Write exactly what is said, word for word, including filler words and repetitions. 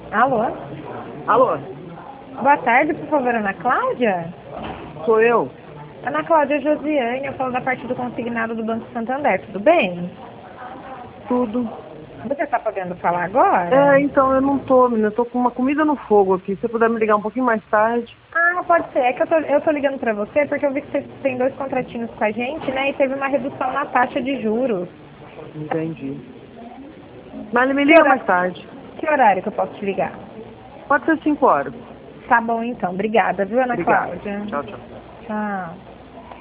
Alô? Alô, Boa tarde, por favor, Ana Cláudia? sou eu. Ana Cláudia Josiane, eu falo da parte do consignado do Banco Santander, tudo bem? Tudo. Você está podendo falar agora? É, então eu não tô, menina. Eu tô com uma comida no fogo aqui. Se você puder me ligar um pouquinho mais tarde. Ah, pode ser. É que eu tô, eu tô ligando pra você porque eu vi que você tem dois contratinhos com a gente, né? E teve uma redução na taxa de juros. Entendi. Mas ele me Que liga mais horário, tarde. que horário que eu posso te ligar? Pode ser cinco horas. Tá bom então, obrigada, viu, Ana Obrigado. Cláudia? Tchau, tchau. Tchau.